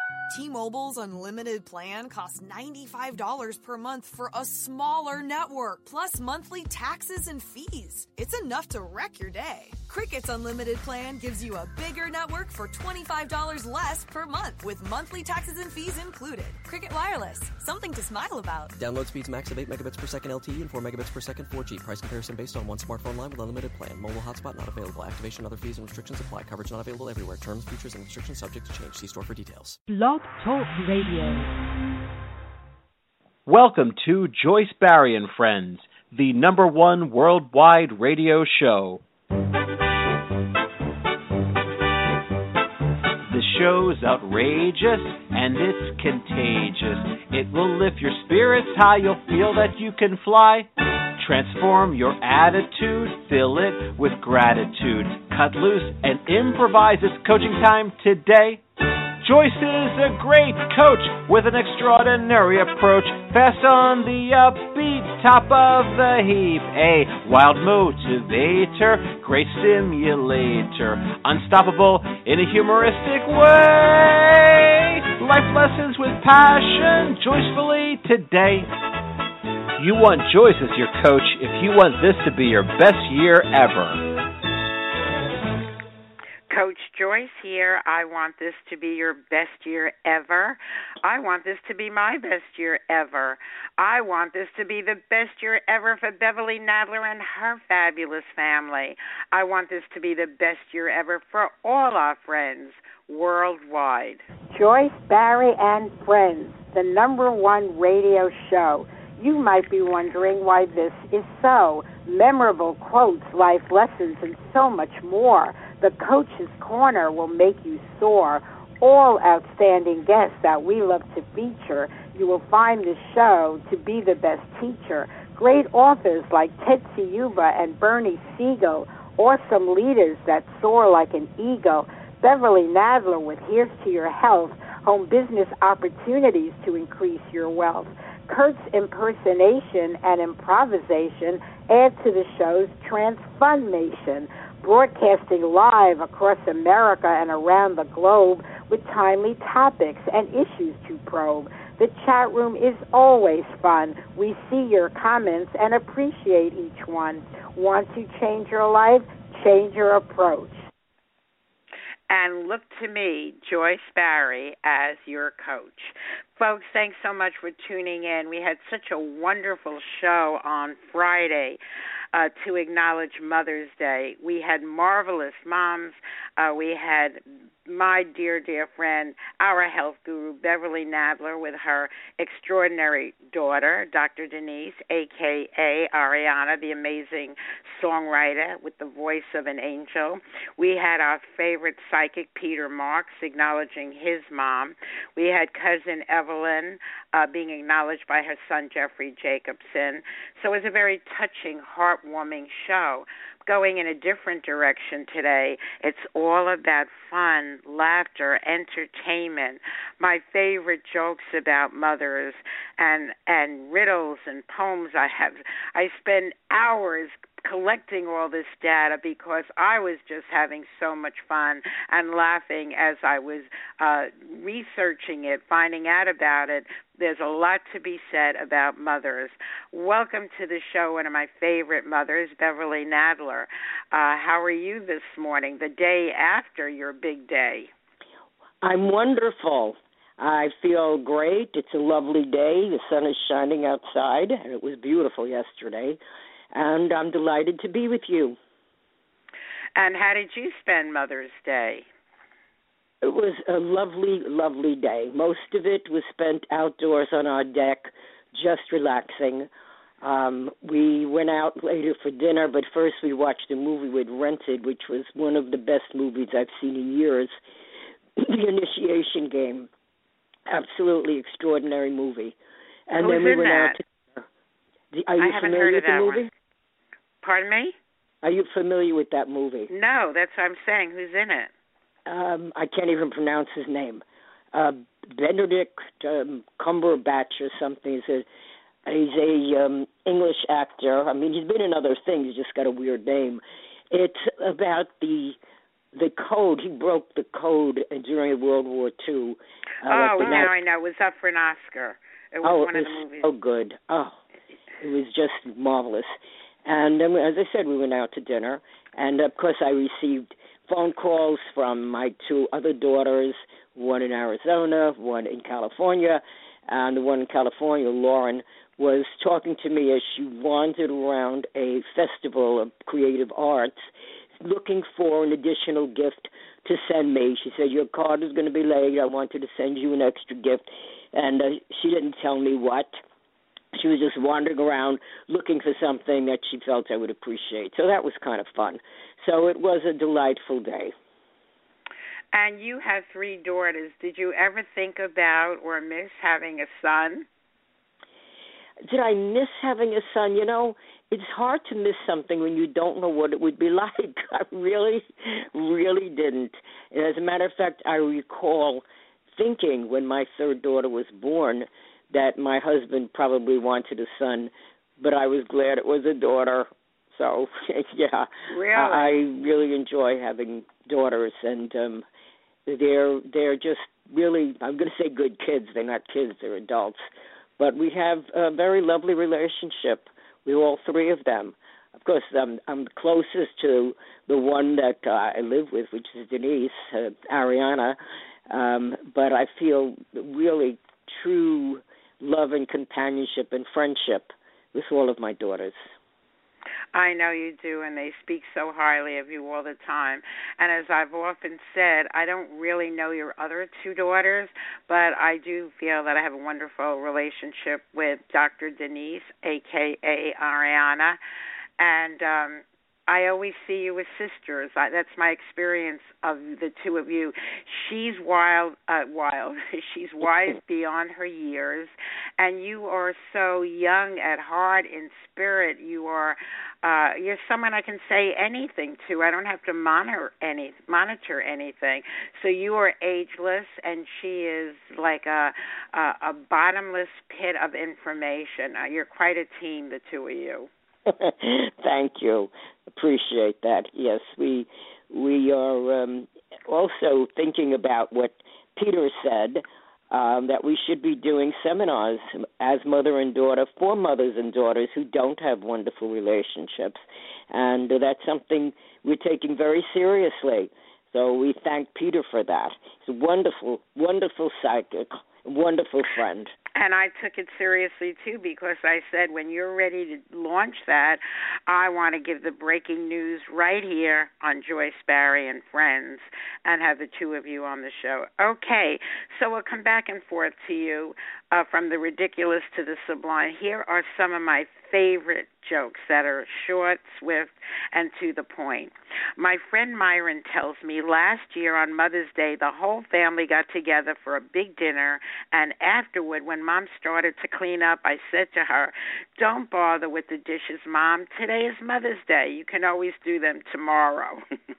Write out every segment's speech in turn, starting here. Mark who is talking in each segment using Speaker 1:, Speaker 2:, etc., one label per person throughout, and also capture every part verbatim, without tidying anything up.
Speaker 1: T-Mobile's unlimited plan costs ninety-five dollars per month for a smaller network, plus monthly taxes and fees. It's enough to wreck your day. Cricket's unlimited plan gives you a bigger network for twenty-five dollars less per month, with monthly taxes and fees included. Cricket Wireless, something to smile about.
Speaker 2: Download speeds max of eight megabits per second L T E and four megabits per second four G. Price comparison based on one smartphone line with unlimited plan. Mobile hotspot not available. Activation, other fees and restrictions apply. Coverage not available everywhere. Terms, features, and restrictions subject to change. See store for details.
Speaker 3: Blog Talk Radio.
Speaker 4: Welcome to Joyce Barry and Friends, the number one worldwide radio show. The show's outrageous and it's contagious. It will lift your spirits high. You'll feel that you can fly. Transform your attitude, fill it with gratitude. Cut loose and improvise. It's coaching time today. Joyce is a great coach with an extraordinary approach. Fast on the upbeat, top of the heap. A wild motivator, great stimulator. Unstoppable in a humoristic way. Life lessons with passion, joyfully today. You want Joyce as your coach if you want this to be your best year ever.
Speaker 5: Coach Joyce here. I want this to be your best year ever. I want this to be my best year ever. I want this to be the best year ever for Beverly Nadler and her fabulous family. I want this to be the best year ever for all our friends worldwide.
Speaker 6: Joyce Barry and Friends, the number one radio show. You might be wondering why this is so. Memorable quotes, life lessons, and so much more. The Coach's Corner will make you soar. All outstanding guests that we love to feature. You will find the show to be the best teacher. Great authors like Tetsi Yuba and Bernie Siegel. Awesome leaders that soar like an eagle. Beverly Nadler with Here's to Your Health. Home business opportunities to increase your wealth. Kurt's impersonation and improvisation add to the show's transformation. Broadcasting live across America and around the globe with timely topics and issues to probe. The chat room is always fun. We see your comments and appreciate each one. Want to change your life? Change your approach.
Speaker 5: And look to me, Joyce Barry, as your coach. Folks, thanks so much for tuning in. We had such a wonderful show on Friday uh, to acknowledge Mother's Day. We had marvelous moms. Uh, we had my dear, dear friend, our health guru, Beverly Nadler, with her extraordinary daughter, Doctor Denise, a k a. Ariana, the amazing songwriter with the voice of an angel. We had our favorite psychic, Peter Marks, acknowledging his mom. We had cousin Evelyn uh, being acknowledged by her son, Jeffrey Jacobson. So it was a very touching, heartwarming show. Going in a different direction today. It's all about fun, laughter, entertainment, my favorite jokes about mothers, and and riddles and poems. I have I spend hours collecting all this data because I was just having so much fun and laughing as I was uh, researching it, finding out about it. There's a lot to be said about mothers. Welcome to the show, one of my favorite mothers, Beverly Nadler. Uh, how are you this morning, the day after your big day?
Speaker 7: I'm wonderful. I feel great. It's a lovely day. The sun is shining outside, and it was beautiful yesterday. And I'm delighted to be with you.
Speaker 5: And how did you spend Mother's Day?
Speaker 7: It was a lovely, lovely day. Most of it was spent outdoors on our deck, just relaxing. Um, we went out later for dinner, but first we watched a movie we'd rented, which was one of the best movies I've seen in years, The Initiation Game. Absolutely extraordinary movie. And
Speaker 5: Who's
Speaker 7: then we
Speaker 5: in
Speaker 7: went
Speaker 5: that?
Speaker 7: out to the, Are you
Speaker 5: I haven't
Speaker 7: familiar
Speaker 5: heard
Speaker 7: with
Speaker 5: of that
Speaker 7: the movie?
Speaker 5: one. Pardon me?
Speaker 7: Are you familiar with that movie?
Speaker 5: No, that's what I'm saying. Who's in it?
Speaker 7: Um, I can't even pronounce his name. Uh, Benedict um, Cumberbatch or something. He's a, he's a um, English actor. I mean, he's been in other things. He's just got a weird name. It's about the the code. He broke the code during World War Two. Uh,
Speaker 5: oh,
Speaker 7: like
Speaker 5: now I know. It was up for an Oscar. It was
Speaker 7: oh,
Speaker 5: one
Speaker 7: it
Speaker 5: of
Speaker 7: was
Speaker 5: the movies.
Speaker 7: so good. Oh, it was just marvelous. And then, as I said, we went out to dinner, and of course, I received phone calls from my two other daughters, one in Arizona, one in California, and the one in California, Lauren, was talking to me as she wandered around a festival of creative arts, looking for an additional gift to send me. She said, your card is going to be late. I wanted to send you an extra gift. And uh, she didn't tell me what. She was just wandering around looking for something that she felt I would appreciate. So that was kind of fun. So it was a delightful day.
Speaker 5: And you have three daughters. Did you ever think about or miss having a son?
Speaker 7: Did I miss having a son? You know, it's hard to miss something when you don't know what it would be like. I really, really didn't. And as a matter of fact, I recall thinking when my third daughter was born that my husband probably wanted a son, but I was glad it was a daughter. So, yeah,
Speaker 5: really?
Speaker 7: I, I really enjoy having daughters, and um, they're they're just really, I'm going to say good kids. They're not kids, they're adults. But we have a very lovely relationship with all three of them. Of course, I'm, I'm closest to the one that uh, I live with, which is Denise, uh, Ariana, um, but I feel really true love and companionship and friendship with all of my daughters.
Speaker 5: I know you do, and they speak so highly of you all the time. And as I've often said, I don't really know your other two daughters, but I do feel that I have a wonderful relationship with Doctor Denise, a k a. Ariana, and um, I always see you as sisters. I, that's my experience of the two of you. She's wild, uh, wild. She's wise beyond her years, and you are so young at heart, in spirit. You are, uh, you're someone I can say anything to. I don't have to monitor any, monitor anything. So you are ageless, and she is like a a, a bottomless pit of information. Uh, you're quite a team, the two of you.
Speaker 7: Thank you. Appreciate that. Yes, we we are um, also thinking about what Peter said, um, that we should be doing seminars as mother and daughter for mothers and daughters who don't have wonderful relationships. And that's something we're taking very seriously. So we thank Peter for that. He's a wonderful, wonderful psychic, wonderful friend.
Speaker 5: And I took it seriously, too, because I said, when you're ready to launch that, I want to give the breaking news right here on Joyce Barrie and Friends and have the two of you on the show. Okay, so we'll come back and forth to you uh, from the ridiculous to the sublime. Here are some of my favorite jokes that are short, swift, and to the point. My friend Myron tells me last year on Mother's Day, the whole family got together for a big dinner, and afterward, when Mom started to clean up, I said to her, don't bother with the dishes, Mom. Today is Mother's Day. You can always do them tomorrow.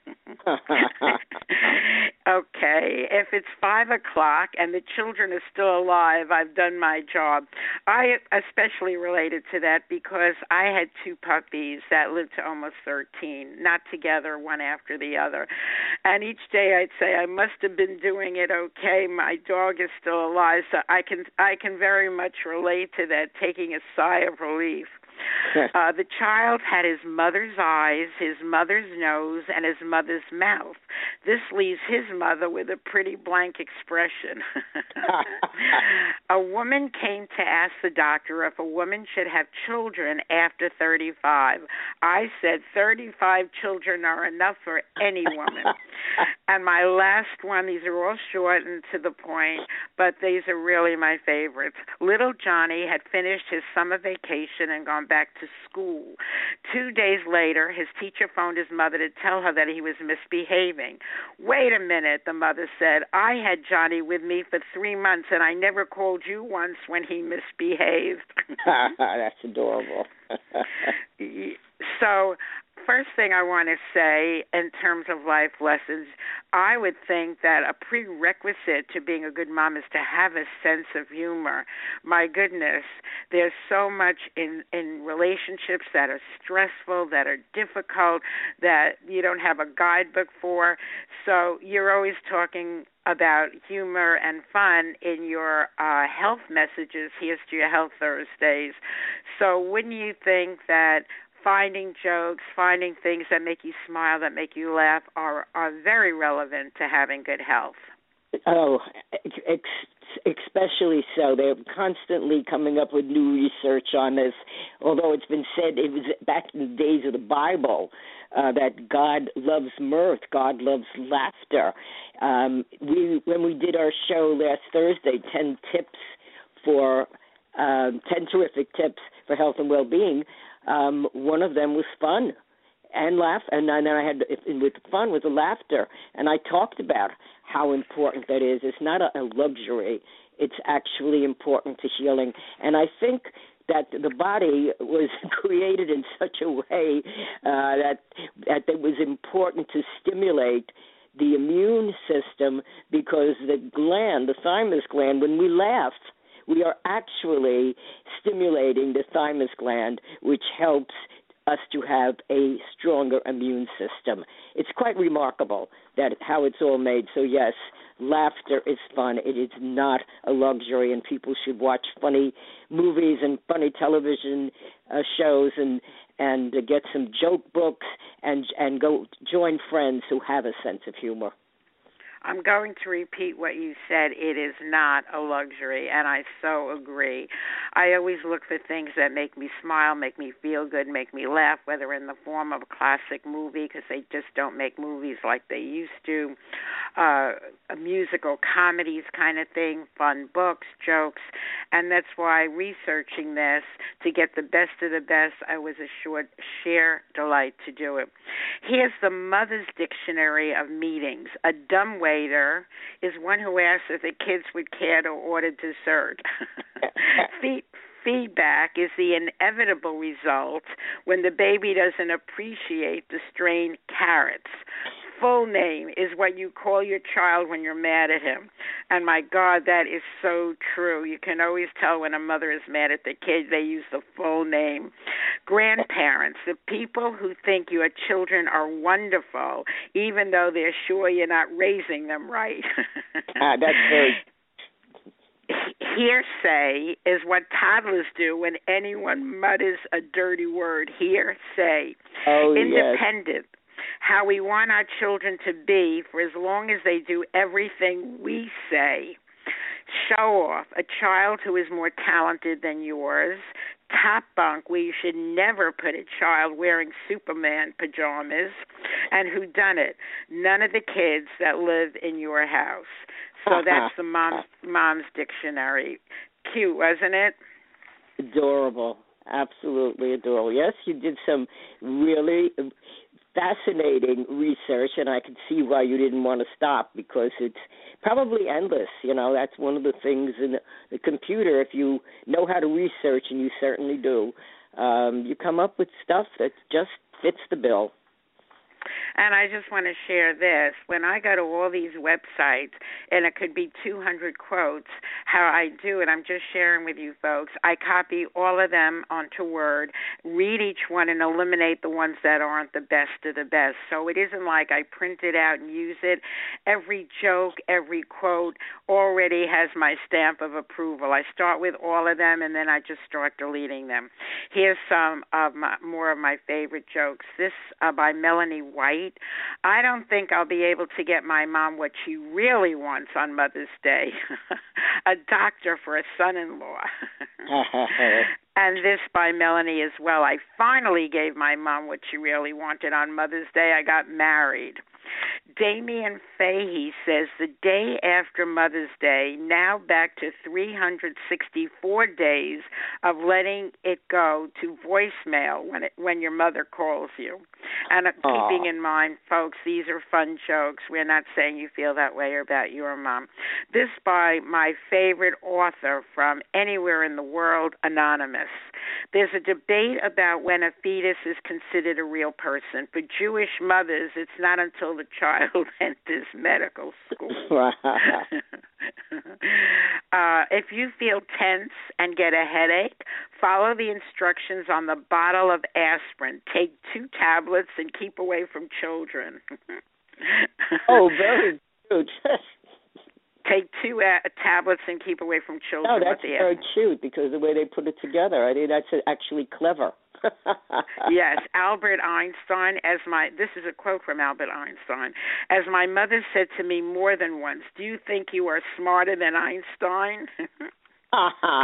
Speaker 5: Okay, if it's five o'clock and the children are still alive, I've done my job. I especially related to that because I had two puppies that lived to almost thirteen, not together, one after the other. And each day I'd say, I must have been doing it okay. My dog is still alive, so I can I can very much relate to that, taking a sigh of relief. Uh, the child had his mother's eyes, his mother's nose, and his mother's mouth. This leaves his mother with a pretty blank expression. A woman came to ask the doctor if a woman should have children after thirty-five. I said thirty-five children are enough for any woman. And my last one, these are all short and to the point, but these are really my favorites. Little Johnny had finished his summer vacation and gone back to school. Two days later, his teacher phoned his mother to tell her that he was misbehaving. Wait a minute, the mother said. I had Johnny with me for three months, and I never called you once when he misbehaved.
Speaker 7: That's adorable.
Speaker 5: So, first thing I want to say in terms of life lessons, I would think that a prerequisite to being a good mom is to have a sense of humor. My goodness, there's so much in, in relationships that are stressful, that are difficult, that you don't have a guidebook for. So you're always talking about humor and fun in your uh, health messages. Here's to your Health Thursdays. So wouldn't you think that finding jokes, finding things that make you smile, that make you laugh, are are very relevant to having good health?
Speaker 7: Oh, ex- especially so. They're constantly coming up with new research on this, although it's been said, it was back in the days of the Bible, uh, that God loves mirth, God loves laughter. Um, we When we did our show last Thursday, ten tips for, uh, ten terrific tips for health and well-being, um, one of them was fun. And laugh, and then I had with fun with the laughter, and I talked about how important that is. It's not a, a luxury; it's actually important to healing. And I think that the body was created in such a way uh, that that it was important to stimulate the immune system, because the gland, the thymus gland, when we laugh, we are actually stimulating the thymus gland, which helps us to have a stronger immune system. It's quite remarkable that how it's all made. So yes, laughter is fun. It is not a luxury, and people should watch funny movies and funny television uh, shows and and uh, get some joke books and and go join friends who have a sense of humor.
Speaker 5: I'm going to repeat what you said. It is not a luxury, and I so agree. I always look for things that make me smile, make me feel good, make me laugh, whether in the form of a classic movie, because they just don't make movies like they used to, uh, a musical comedies kind of thing, fun books, jokes, and that's why researching this to get the best of the best, I was assured sheer delight to do it. Here's the Mother's Dictionary of Meetings. A dumb waiter is one who asks if the kids would care to order dessert. Feed, feedback is the inevitable result when the baby doesn't appreciate the strained carrots. Full name is what you call your child when you're mad at him. And my God, that is so true. You can always tell when a mother is mad at the kid, they use the full name. Grandparents, the people who think your children are wonderful, even though they're sure you're not raising them right.
Speaker 7: ah, that's very...
Speaker 5: Hearsay is what toddlers do when anyone mutters a dirty word. Hearsay.
Speaker 7: Oh,
Speaker 5: Independent.
Speaker 7: Yes.
Speaker 5: How we want our children to be for as long as they do everything we say. Show off. A child who is more talented than yours. Top bunk, where you should never put a child wearing Superman pajamas. And who done it? None of the kids that live in your house. So that's the mom's, mom's dictionary. Cute, wasn't it?
Speaker 7: Adorable. Absolutely adorable. Yes, you did some really fascinating research, and I can see why you didn't want to stop, because it's probably endless. You know, that's one of the things in the, the computer. If you know how to research, and you certainly do, um, you come up with stuff that just fits the bill.
Speaker 5: And I just want to share this. When I go to all these websites, and it could be two hundred quotes, how I do it, I'm just sharing with you folks. I copy all of them onto Word, read each one, and eliminate the ones that aren't the best of the best. So it isn't like I print it out and use it. Every joke, every quote already has my stamp of approval. I start with all of them, and then I just start deleting them. Here's some of my, more of my favorite jokes. This uh, by Melanie White. I don't think I'll be able to get my mom what she really wants on Mother's Day. A doctor for a son-in-law. And this by Melanie as well. I finally gave my mom what she really wanted on Mother's Day. I got married. Damien Fahey says, the day after Mother's Day, now back to three hundred sixty-four days of letting it go to voicemail when it, when your mother calls you. And uh, keeping in mind, folks, these are fun jokes. We're not saying you feel that way about your mom. This by my favorite author from anywhere in the world, Anonymous. There's a debate about when a fetus is considered a real person. For Jewish mothers, it's not until the child enters medical school. uh, if you feel tense and get a headache, follow the instructions on the bottle of aspirin. Take two tablets and keep away from children.
Speaker 7: Oh, very cute.
Speaker 5: Take two uh, tablets and keep away from children.
Speaker 7: No, that's very cute because the way they put it together, I think that's actually clever.
Speaker 5: Yes, Albert Einstein, as my, this is a quote from Albert Einstein, as my mother said to me more than once, do you think you are smarter than Einstein?
Speaker 7: uh-huh.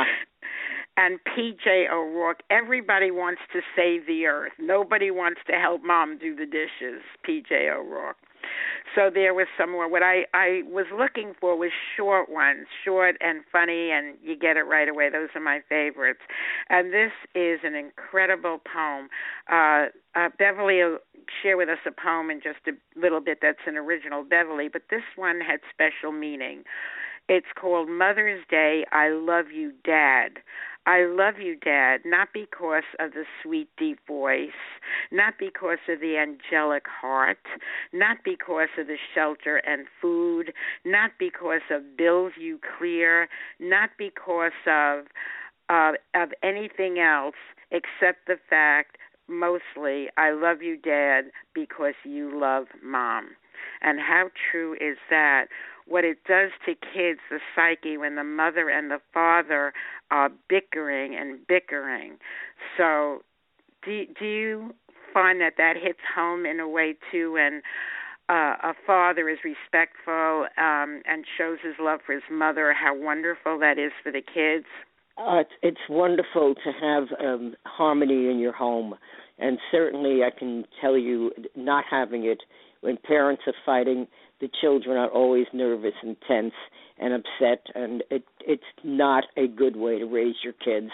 Speaker 5: And P J O'Rourke, everybody wants to save the earth. Nobody wants to help mom do the dishes, P J O'Rourke. So there was some more. What I, I was looking for was short ones, short and funny, and you get it right away. Those are my favorites. And this is an incredible poem. Uh, uh, Beverly will share with us a poem in just a little bit that's an original Beverly, but this one had special meaning. It's called Mother's Day, I Love You, Dad. I love you, Dad, not because of the sweet, deep voice, not because of the angelic heart, not because of the shelter and food, not because of bills you clear, not because of uh, of anything else except the fact, mostly, I love you, Dad, because you love Mom. And how true is that? What it does to kids, the psyche, when the mother and the father are bickering and bickering. So do, do you find that that hits home in a way, too, when uh, a father is respectful um, and shows his love for his mother, how wonderful that is for the kids?
Speaker 7: Uh, it's, it's wonderful to have um, harmony in your home. And certainly I can tell you, not having it, when parents are fighting, the children are always nervous and tense and upset, and it, it's not a good way to raise your kids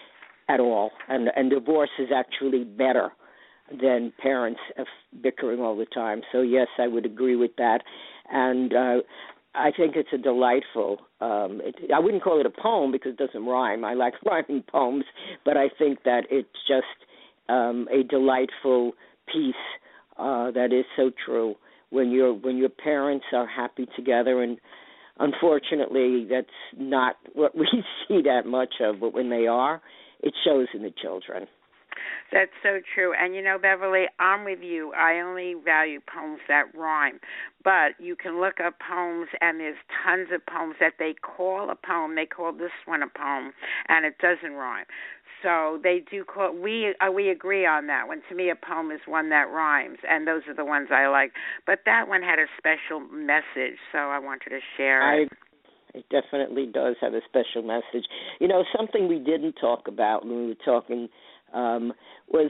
Speaker 7: at all. And, and divorce is actually better than parents bickering all the time. So, yes, I would agree with that. And uh, I think it's a delightful, um, it, I wouldn't call it a poem because it doesn't rhyme. I like rhyming poems, but I think that it's just um, a delightful piece uh, that is so true. When your when your parents are happy together, and unfortunately that's not what we see that much of, but when they are, it shows in the children.
Speaker 5: That's so true. And, you know, Beverly, I'm with you. I only value poems that rhyme. But you can look up poems, and there's tons of poems that they call a poem. They call this one a poem, and it doesn't rhyme. So they do call, we uh, we agree on that one. To me, a poem is one that rhymes, and those are the ones I like. But that one had a special message, so I wanted to share it.
Speaker 7: I, it definitely does have a special message. You know, something we didn't talk about when we were talking um, was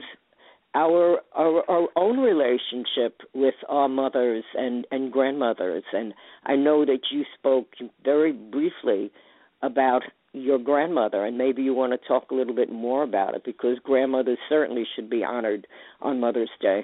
Speaker 7: our, our our own relationship with our mothers and, and grandmothers. And I know that you spoke very briefly about your grandmother, and maybe you want to talk a little bit more about it, because grandmothers certainly should be honored on Mother's Day.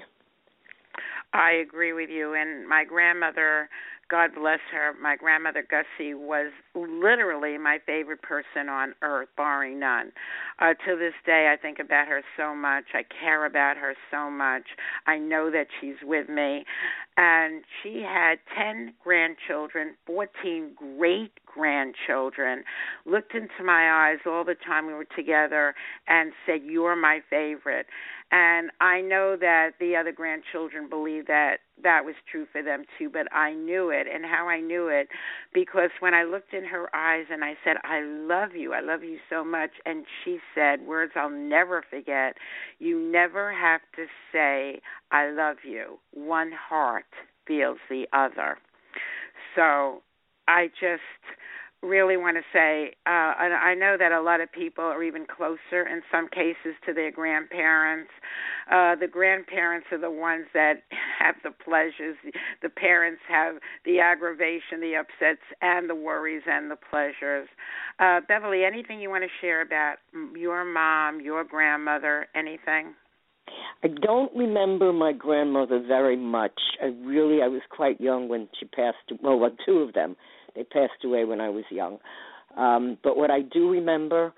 Speaker 5: I agree with you. And my grandmother, God bless her, my grandmother Gussie was literally my favorite person on earth, barring none. Uh, to this day, I think about her so much. I care about her so much. I know that she's with me. And she had ten grandchildren, fourteen great-grandchildren, looked into my eyes all the time we were together and said, "You're my favorite." And I know that the other grandchildren believed that that was true for them too, but I knew it. And how I knew it, because when I looked in her eyes and I said, "I love you, I love you so much," and she said words I'll never forget, "You never have to say I love you. One heart feels the other." So I just really want to say, uh, and I know that a lot of people are even closer in some cases to their grandparents. Uh, the grandparents are the ones that have the pleasures. The parents have the aggravation, the upsets, and the worries and the pleasures. Uh, Beverly, anything you want to share about your mom, your grandmother, anything?
Speaker 7: I don't remember my grandmother very much. I really, I was quite young when she passed. Well, well two of them. They passed away when I was young. Um, but what I do remember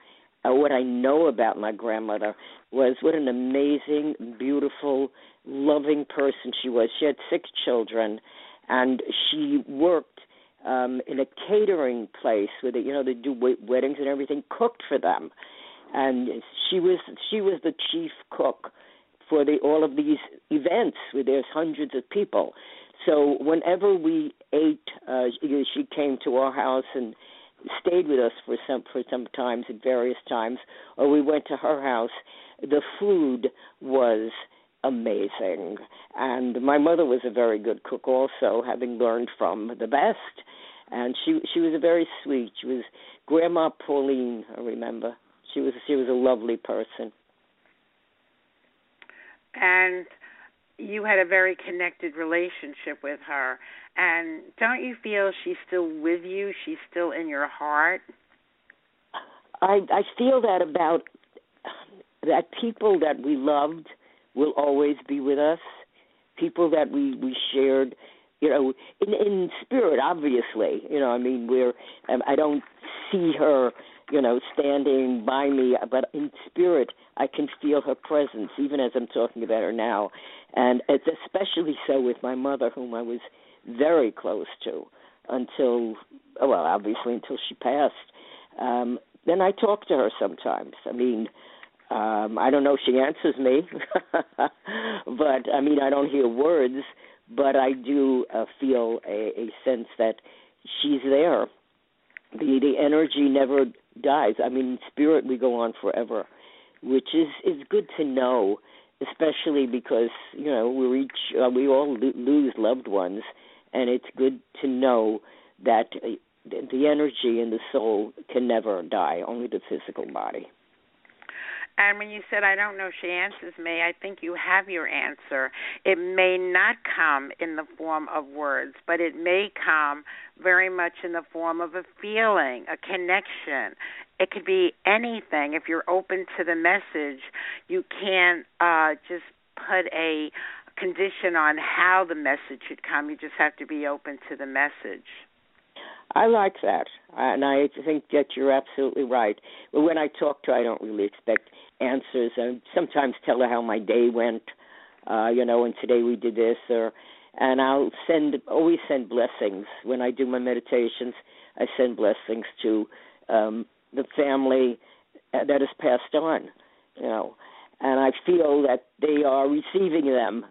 Speaker 7: uh, what I know about my grandmother was what an amazing, beautiful, loving person she was. She had six children, and she worked um, in a catering place where they, you know, they do weddings and everything, cooked for them. And she was she was the chief cook for the all of these events where there's hundreds of people. So whenever we ate, uh, she came to our house and stayed with us for some for some times at various times, or we went to her house. The food was amazing, and my mother was a very good cook also, having learned from the best. And she she was a very sweet. She was Grandma Pauline, I remember. She was she was a lovely person.
Speaker 5: And you had a very connected relationship with her. And don't you feel she's still with you? She's still in your heart?
Speaker 7: I I feel that about that people that we loved will always be with us. People that we, we shared, you know, in in spirit, obviously. You know, I mean, we're um, I don't see her, you know, standing by me, but in spirit, I can feel her presence, even as I'm talking about her now. And it's especially so with my mother, whom I was very close to until, well, obviously until she passed. Um, then I talk to her sometimes. I mean, um, I don't know if she answers me, but, I mean, I don't hear words, but I do uh, feel a, a sense that she's there. The, the energy never dies. I mean, in spirit, we go on forever, which is, is good to know, especially because, you know, we reach, uh, we all lo- lose loved ones, and it's good to know that uh, the, the energy in the soul can never die, only the physical body.
Speaker 5: And when you said, I don't know if she answers me, I think you have your answer. It may not come in the form of words, but it may come very much in the form of a feeling, a connection. It could be anything. If you're open to the message, you can't uh, just put a condition on how the message should come. You just have to be open to the message.
Speaker 7: I like that, and I think that you're absolutely right. But when I talk to her, I don't really expect answers. I sometimes tell her how my day went, uh, you know, and today we did this, or, and I'll send, always send blessings. When I do my meditations, I send blessings to um, the family that has passed on, you know, and I feel that they are receiving them.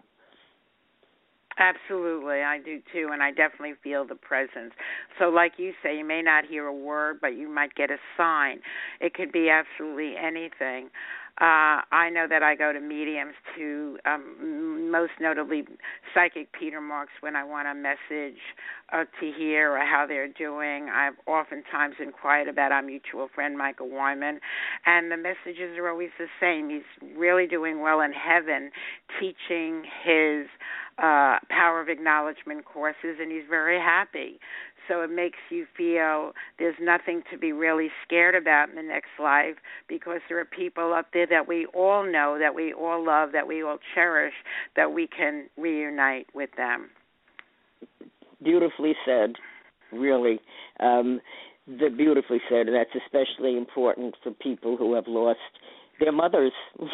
Speaker 5: Absolutely, I do too, and I definitely feel the presence. So like you say, you may not hear a word, but you might get a sign. It could be absolutely anything. Uh, I know that I go to mediums to, um, most notably Psychic Peter Marks, when I want a message uh, to hear or how they're doing. I've oftentimes inquired about our mutual friend Michael Wyman, and the messages are always the same. He's really doing well in heaven, teaching his uh, Power of Acknowledgement courses, and he's very happy. So it makes you feel there's nothing to be really scared about in the next life, because there are people up there that we all know, that we all love, that we all cherish, that we can reunite with them.
Speaker 7: Beautifully said, really. Um, the beautifully said, and that's especially important for people who have lost their mothers,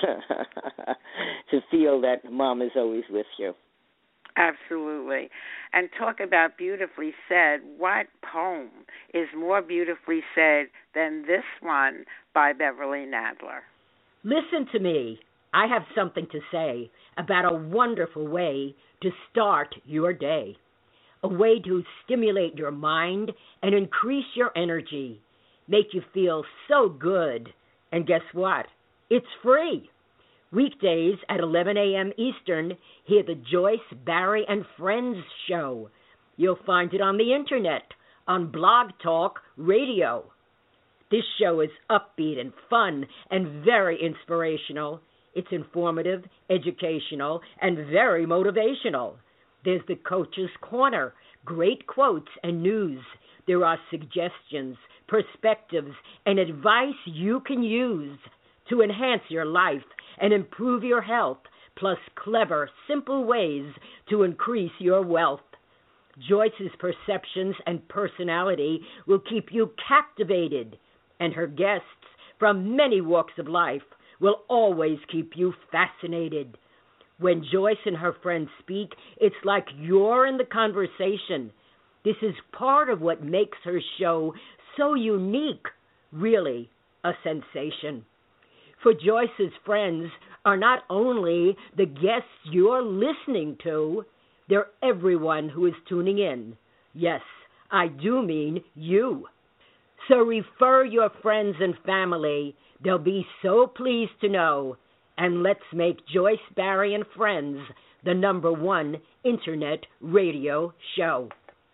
Speaker 7: to feel that mom is always with you.
Speaker 5: Absolutely. And talk about beautifully said. What poem is more beautifully said than this one by Beverly Nadler?
Speaker 8: Listen to me. I have something to say about a wonderful way to start your day. A way to stimulate your mind and increase your energy. Make you feel so good. And guess what? It's free. Weekdays at eleven a.m. Eastern, hear the Joyce, Barry, and Friends show. You'll find it on the Internet, on Blog Talk Radio. This show is upbeat and fun and very inspirational. It's informative, educational, and very motivational. There's the Coach's Corner, great quotes and news. There are suggestions, perspectives, and advice you can use to enhance your life and improve your health, plus clever, simple ways to increase your wealth. Joyce's perceptions and personality will keep you captivated, and her guests from many walks of life will always keep you fascinated. When Joyce and her friends speak, it's like you're in the conversation. This is part of what makes her show so unique, really a sensation. For Joyce's friends are not only the guests you're listening to, they're everyone who is tuning in. Yes, I do mean you. So refer your friends and family. They'll be so pleased to know. And let's make Joyce Barrie and Friends the number one internet radio show.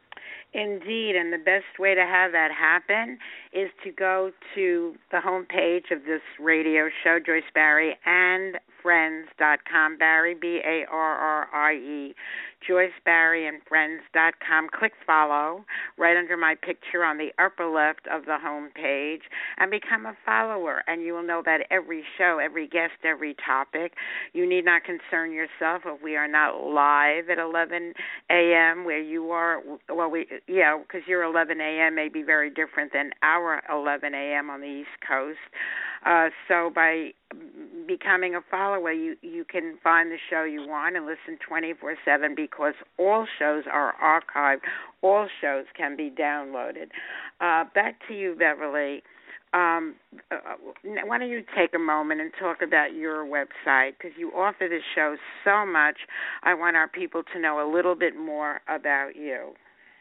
Speaker 5: Indeed, and the best way to have that happen is to go to the homepage of this radio show, Joyce Barrie and Friends dot com, Barrie, B A R R I E, Joyce Barrie and Friends dot com. Click follow right under my picture on the upper left of the homepage and become a follower, and you will know that every show, every guest, every topic. You need not concern yourself if we are not live at eleven a.m. where you are. Well, we yeah, because your eleven a.m. may be very different than our eleven a.m. on the East Coast. Uh, so by becoming a follower, you, you can find the show you want and listen twenty-four seven because all shows are archived. All shows can be downloaded. Uh, back to you, Beverly. Um, uh, why don't you take a moment and talk about your website, because you offer this show so much. I want our people to know a little bit more about you.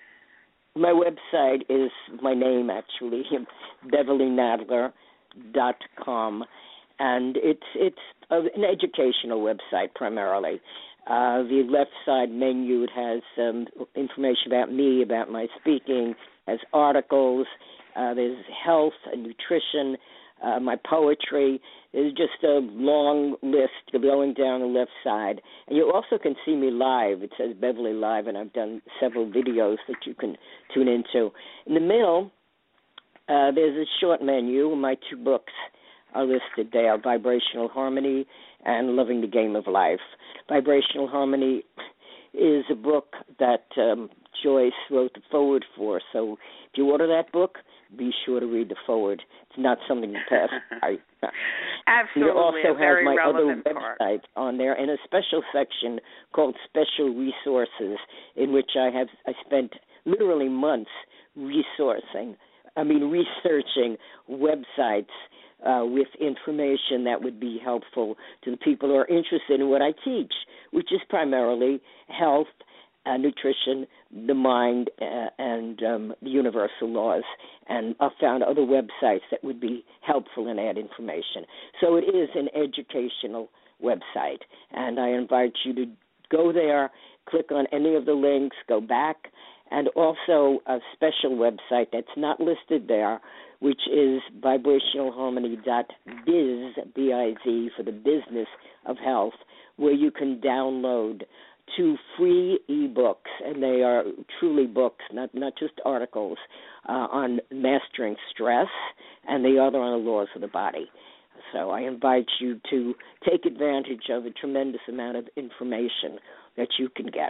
Speaker 7: My website is my name, actually, Beverly Nadler dot com, and it's it's an educational website primarily. Uh, the left side menu, it has um, information about me, about my speaking, has articles, uh, there's health and nutrition, uh, my poetry. There's just a long list going down the left side. And you also can see me live. It says Beverly Live, and I've done several videos that you can tune into. In the middle, Uh, there's a short menu. My two books are listed there, Vibrational Harmony and Loving the Game of Life. Vibrational Harmony is a book that um, Joyce wrote the forward for. So if you order that book, be sure to read the forward. It's not something to pass by.
Speaker 5: Absolutely.
Speaker 7: You also
Speaker 5: a very
Speaker 7: have my other
Speaker 5: website
Speaker 7: on there and a special section called Special Resources, in which I have I spent literally months resourcing I mean, researching websites uh, with information that would be helpful to the people who are interested in what I teach, which is primarily health, uh, nutrition, the mind, uh, and um, the universal laws. And I've found other websites that would be helpful and add information. So it is an educational website, and I invite you to go there, click on any of the links, go back, and also a special website that's not listed there, which is vibrational harmony dot biz, B I Z, for the business of health, where you can download two free e-books, and they are truly books, not, not just articles, uh, on mastering stress, and the other on the laws of the body. So I invite you to take advantage of a tremendous amount of information that you can get.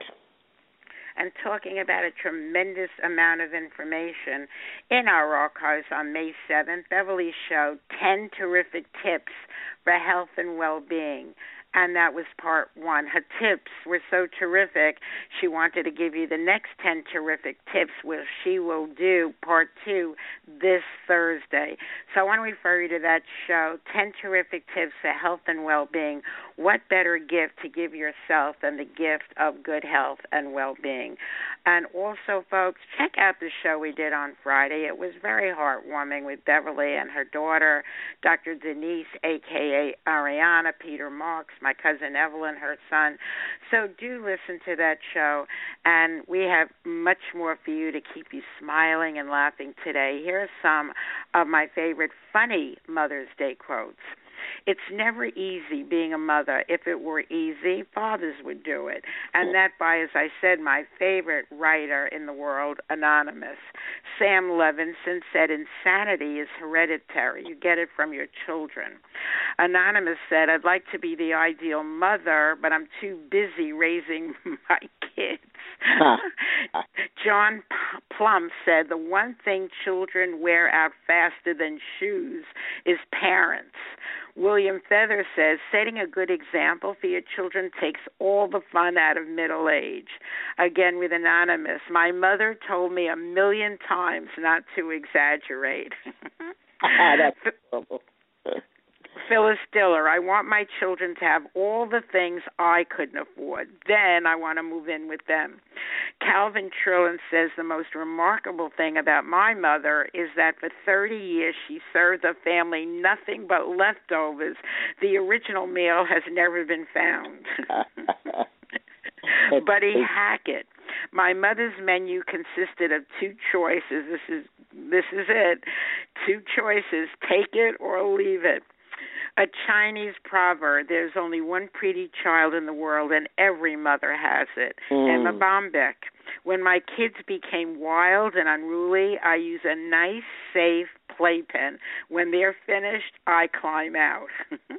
Speaker 5: And talking about a tremendous amount of information, in our archives on May seventh, Beverly showed ten terrific tips for health and well-being. And that was part one. Her tips were so terrific, she wanted to give you the next ten terrific tips, which she will do part two this Thursday. So I want to refer you to that show, ten terrific tips for health and well-being. What better gift to give yourself than the gift of good health and well-being? And also, folks, check out the show we did on Friday. It was very heartwarming with Beverly and her daughter, Doctor Denise, a k a. Ariana, Peter Marks, my cousin Evelyn, her son. So do listen to that show, and we have much more for you to keep you smiling and laughing today. Here are some of my favorite funny Mother's Day quotes. It's never easy being a mother. If it were easy, fathers would do it. And that by, as I said, my favorite writer in the world, Anonymous. Sam Levinson said, insanity is hereditary. You get it from your children. Anonymous said, I'd like to be the ideal mother, but I'm too busy raising my kids. John Plum said, the one thing children wear out faster than shoes is parents. William Feather says, setting a good example for your children takes all the fun out of middle age. Again, with Anonymous, my mother told me a million times not to exaggerate.
Speaker 7: That's horrible.
Speaker 5: Phyllis Diller, I want my children to have all the things I couldn't afford. Then I want to move in with them. Calvin Trillin says the most remarkable thing about my mother is that for thirty years she served the family nothing but leftovers. The original meal has never been found. Buddy Hackett, my mother's menu consisted of two choices. This is this is it. Two choices, take it or leave it. A Chinese proverb, there's only one pretty child in the world, and every mother has it. Mm. Emma Bombeck. When my kids became wild and unruly, I use a nice, safe playpen. When they're finished, I climb out.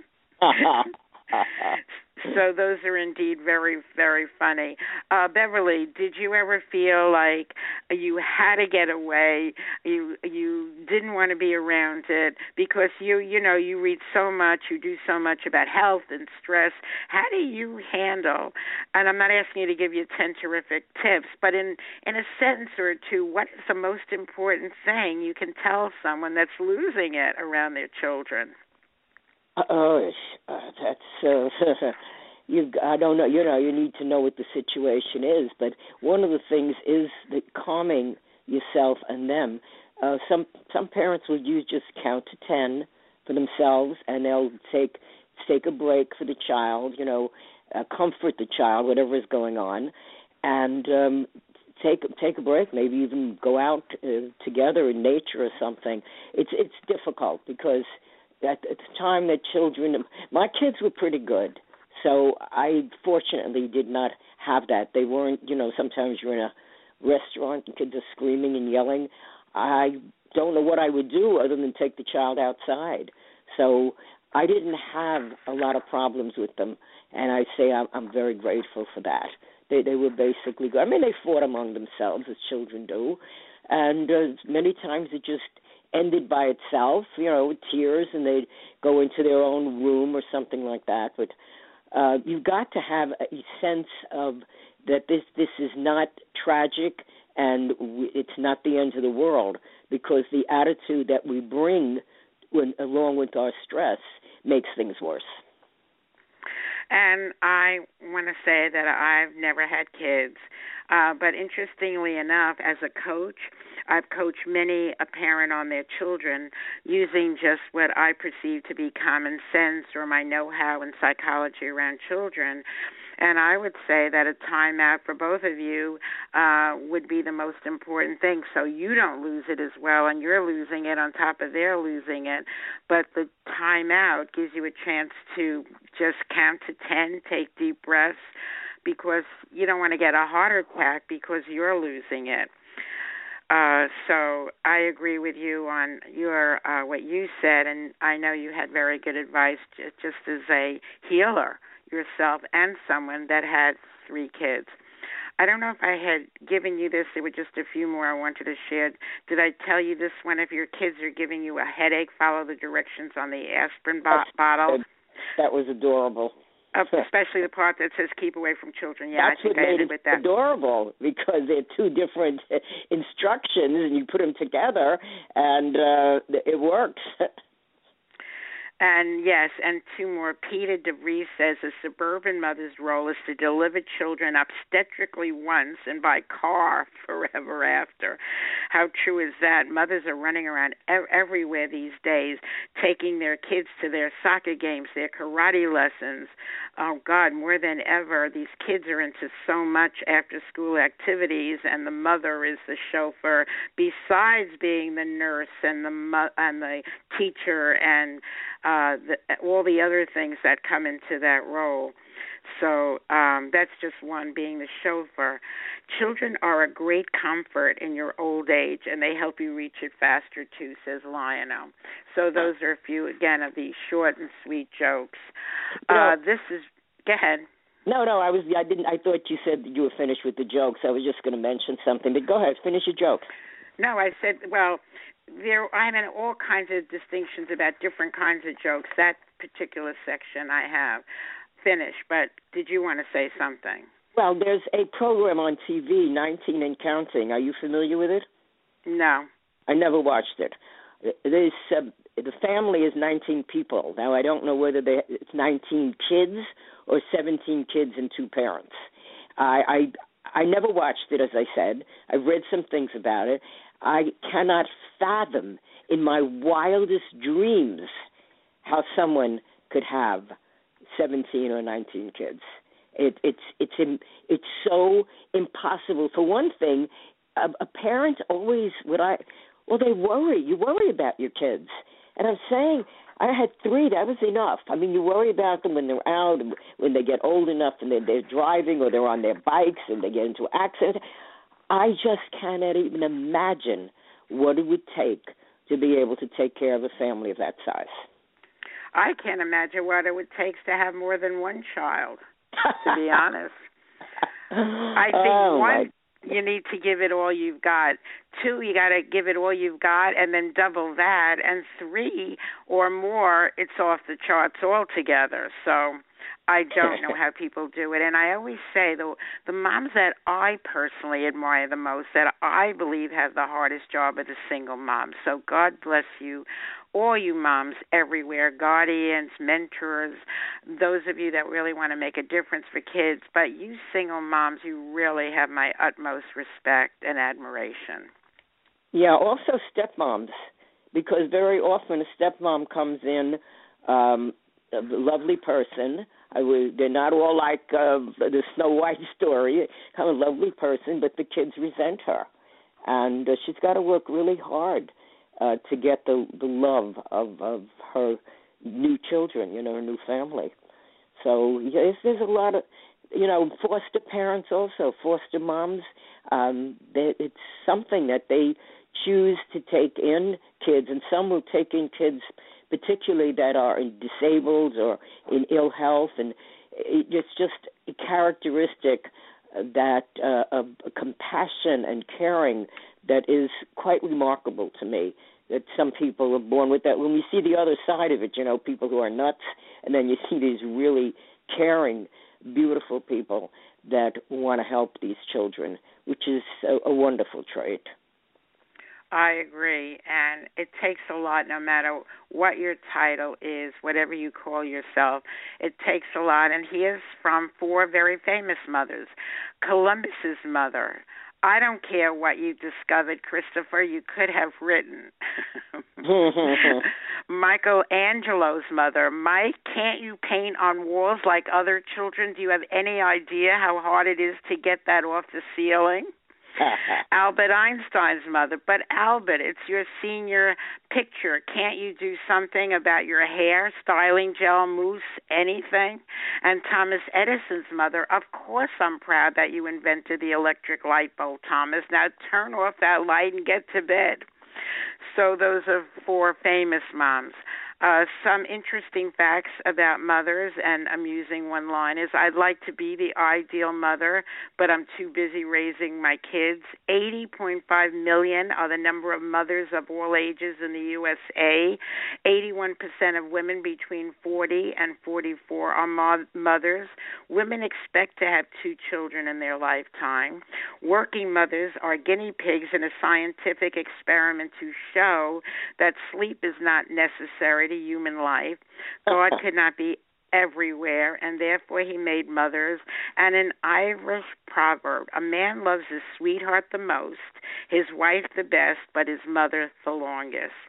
Speaker 5: So those are indeed very, very funny. Uh, Beverly, did you ever feel like you had to get away, you you didn't want to be around it because you, you know, you read so much, you do so much about health and stress. How do you handle, and I'm not asking you to give you ten terrific tips, but in, in a sentence or two, what is the most important thing you can tell someone that's losing it around their children?
Speaker 7: Oh, uh, that's, uh, you. I don't know, you know, you need to know what the situation is, but one of the things is that calming yourself and them. Uh, some some parents will use just count to ten for themselves, and they'll take take a break for the child, you know, uh, comfort the child, whatever is going on, and um, take take a break, maybe even go out uh, together in nature or something. It's it's difficult because at the time that children, my kids were pretty good, so I fortunately did not have that. They weren't, you know, sometimes you're in a restaurant and kids are screaming and yelling. I don't know what I would do other than take the child outside. So I didn't have a lot of problems with them, and I say I'm, I'm very grateful for that. They they were basically good. I mean, they fought among themselves, as children do, and uh, many times it just ended by itself, you know, with tears, and they'd go into their own room or something like that. But uh, you've got to have a sense of that this this is not tragic and we, it's not the end of the world, because the attitude that we bring when, along with our stress makes things worse.
Speaker 5: And I want to say that I've never had kids, uh, but interestingly enough, as a coach, I've coached many a parent on their children using just what I perceive to be common sense or my know-how in psychology around children. And I would say that a timeout for both of you uh, would be the most important thing, so you don't lose it as well, and you're losing it on top of they're losing it. But the timeout gives you a chance to just count to ten, take deep breaths, because you don't want to get a heart attack because you're losing it. Uh, so I agree with you on your uh, what you said, and I know you had very good advice just as a healer yourself and someone that had three kids. I don't know if I had given you this. There were just a few more I wanted to share. Did I tell you this one? If your kids are giving you a headache, follow the directions on the aspirin bo- bottle.
Speaker 7: That was adorable.
Speaker 5: Uh, especially the part that says keep away from children. Yeah,
Speaker 7: That's
Speaker 5: I think
Speaker 7: what
Speaker 5: I
Speaker 7: made
Speaker 5: ended
Speaker 7: it
Speaker 5: with that.
Speaker 7: Adorable, because they're two different instructions, and you put them together, and uh, it works.
Speaker 5: And yes, and two more. Peter DeVries says a suburban mother's role is to deliver children obstetrically once and by car forever after. How true is that? Mothers are running around ev- everywhere these days taking their kids to their soccer games, their karate lessons. Oh, God, more than ever, these kids are into so much after-school activities, and the mother is the chauffeur, besides being the nurse and the mo- and the teacher and uh, the, all the other things that come into that role. So um, that's just one, being the chauffeur. Children are a great comfort in your old age, and they help you reach it faster, too, says Lionel. So those are a few, again, of these short and sweet jokes. Uh, this is, go ahead.
Speaker 7: No, no, I was, I didn't, I thought you said that you were finished with the jokes. I was just going to mention something, but go ahead, finish your joke.
Speaker 5: No, I said, well, there, I'm in all kinds of distinctions about different kinds of jokes. That particular section I have finished, but did you want to say something?
Speaker 7: Well, there's a program on T V, nineteen and Counting. Are you familiar with it?
Speaker 5: No.
Speaker 7: I never watched it. There's, uh, the family is nineteen people. Now, I don't know whether they, it's nineteen kids or seventeen kids and two parents. I, I I never watched it, as I said. I've read some things about it. I cannot fathom in my wildest dreams how someone could have seventeen or nineteen kids. It, it's it's it's so impossible. For one thing, a, a parent always would I well they worry. You worry about your kids, and I'm saying I had three. That was enough. I mean, you worry about them when they're out, and when they get old enough, and they're, they're driving or they're on their bikes and they get into accidents. I just cannot even imagine what it would take to be able to take care of a family of that size.
Speaker 5: I can't imagine what it would take to have more than one child, to be honest. I think,
Speaker 7: oh,
Speaker 5: one, my... you need to give it all you've got. Two, you got to give it all you've got and then double that. And three or more, it's off the charts altogether. So I don't know how people do it. And I always say the the moms that I personally admire the most, that I believe have the hardest job, are the single moms. So God bless you, all you moms everywhere, guardians, mentors, those of you that really want to make a difference for kids. But you single moms, you really have my utmost respect and admiration.
Speaker 7: Yeah, also stepmoms, because very often a stepmom comes in, um, a lovely person. I would, they're not all like uh, the Snow White story, kind of a lovely person, but the kids resent her. And uh, she's got to work really hard uh, to get the, the love of, of her new children, you know, her new family. So yes, there's a lot of, you know, foster parents also, foster moms. Um, they, it's something that they choose to take in kids, and some will take in kids particularly that are disabled or in ill health, and it's just a characteristic that uh, of compassion and caring that is quite remarkable to me, that some people are born with that. When we see the other side of it, you know, people who are nuts, and then you see these really caring, beautiful people that want to help these children, which is a, a wonderful trait.
Speaker 5: I agree, and it takes a lot, no matter what your title is, whatever you call yourself. It takes a lot, and here's from four very famous mothers. Columbus's mother. I don't care what you discovered, Christopher, you could have written. Michelangelo's mother. Mike, can't you paint on walls like other children? Do you have any idea how hard it is to get that off the ceiling? Albert Einstein's mother. But Albert, it's your senior picture. Can't you do something about your hair, styling gel, mousse, anything? And Thomas Edison's mother. Of course I'm proud that you invented the electric light bulb, Thomas. Now turn off that light and get to bed. So those are four famous moms. Uh, some interesting facts about mothers and amusing one-liners. I'd like to be the ideal mother, but I'm too busy raising my kids. eighty point five million are the number of mothers of all ages in the U S A. eighty-one percent of women between forty and forty-four are mo- mothers. Women expect to have two children in their lifetime. Working mothers are guinea pigs in a scientific experiment to show that sleep is not necessary to human life. God could not be everywhere, and therefore he made mothers. And an Irish proverb, a man loves his sweetheart the most, his wife the best, but his mother the longest.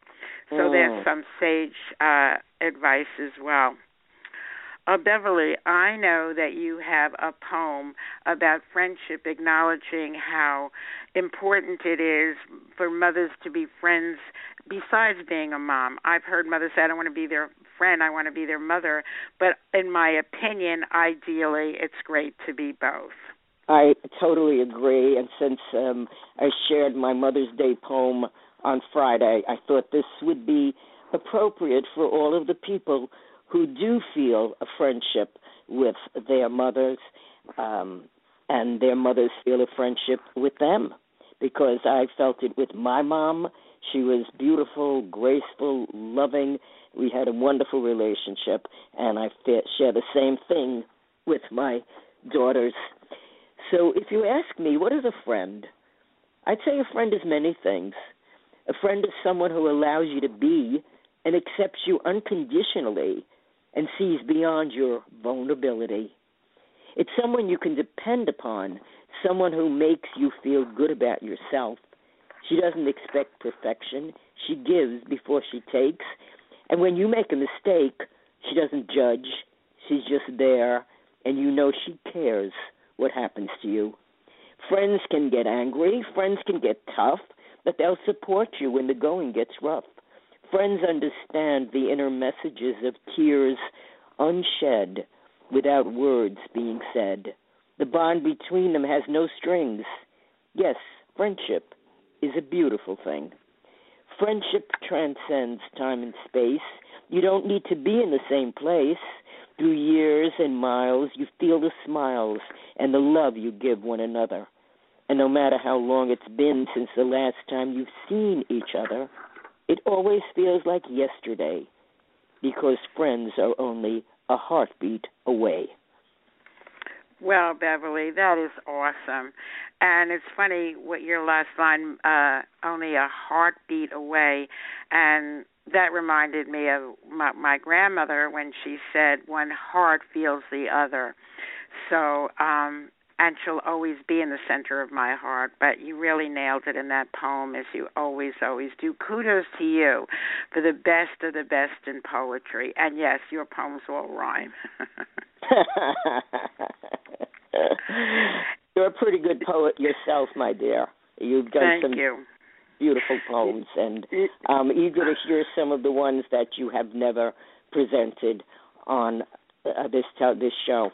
Speaker 5: So
Speaker 7: mm.
Speaker 5: there's some sage uh, advice as well. Uh, Beverly, I know that you have a poem about friendship, acknowledging how important it is for mothers to be friends besides being a mom. I've heard mothers say, I don't want to be their friend, I want to be their mother. But in my opinion, ideally, it's great to be both.
Speaker 7: I totally agree. And since um, I shared my Mother's Day poem on Friday, I thought this would be appropriate for all of the people who do feel a friendship with their mothers, um, and their mothers feel a friendship with them, because I felt it with my mom. She was beautiful, graceful, loving. We had a wonderful relationship, and I share the same thing with my daughters. So if you ask me, what is a friend? I'd say a friend is many things. A friend is someone who allows you to be and accepts you unconditionally and sees beyond your vulnerability. It's someone you can depend upon, someone who makes you feel good about yourself. She doesn't expect perfection. She gives before she takes. And when you make a mistake, she doesn't judge. She's just there, and you know she cares what happens to you. Friends can get angry. Friends can get tough, but they'll support you when the going gets rough. Friends understand the inner messages of tears unshed without words being said. The bond between them has no strings. Yes, friendship is a beautiful thing. Friendship transcends time and space. You don't need to be in the same place. Through years and miles, you feel the smiles and the love you give one another. And no matter how long it's been since the last time you've seen each other, it always feels like yesterday, because friends are only a heartbeat away.
Speaker 5: Well, Beverly, that is awesome. And it's funny what your last line, uh, only a heartbeat away, and that reminded me of my, my grandmother when she said, one heart feels the other. So, um, and she'll always be in the center of my heart. But you really nailed it in that poem, as you always, always do. Kudos to you for the best of the best in poetry. And yes, your poems all rhyme.
Speaker 7: You're a pretty good poet yourself, my dear. You've done
Speaker 5: Thank
Speaker 7: some
Speaker 5: you.
Speaker 7: beautiful poems, and I'm eager to hear some of the ones that you have never presented on uh, this this show.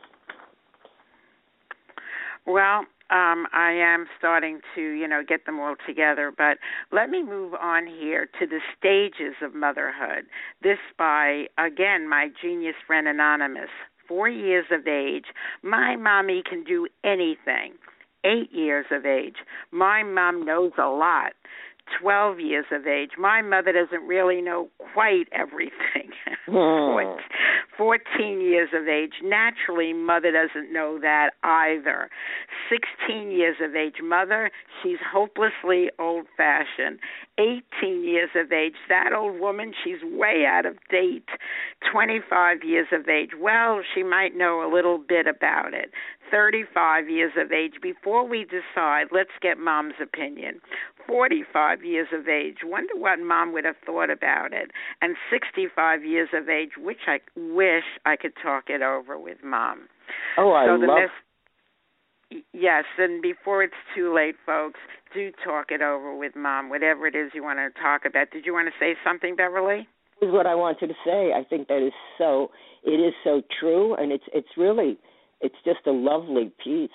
Speaker 5: Well, um, I am starting to, you know, get them all together, but let me move on here to the stages of motherhood. This by, again, my genius friend Anonymous. Four years of age, my mommy can do anything. Eight years of age, my mom knows a lot. Twelve years of age, my mother doesn't really know quite everything.
Speaker 7: Mm.
Speaker 5: Fourteen years of age, naturally, mother doesn't know that either. Sixteen years of age, mother, she's hopelessly old-fashioned. Eighteen years of age, that old woman, she's way out of date. Twenty-five years of age, well, she might know a little bit about it. Thirty-five years of age, before we decide, let's get mom's opinion. Forty-five years of age, wonder what mom would have thought about it. And sixty-five years of age, which I wish I could talk it over with mom.
Speaker 7: Oh, I
Speaker 5: so the
Speaker 7: love
Speaker 5: mes- Yes, and before it's too late, folks, do talk it over with mom, whatever it is you want to talk about. Did you want to say something, Beverly?
Speaker 7: This is what I wanted to say. I think that is so, it is so true, and it's it's really, it's just a lovely piece.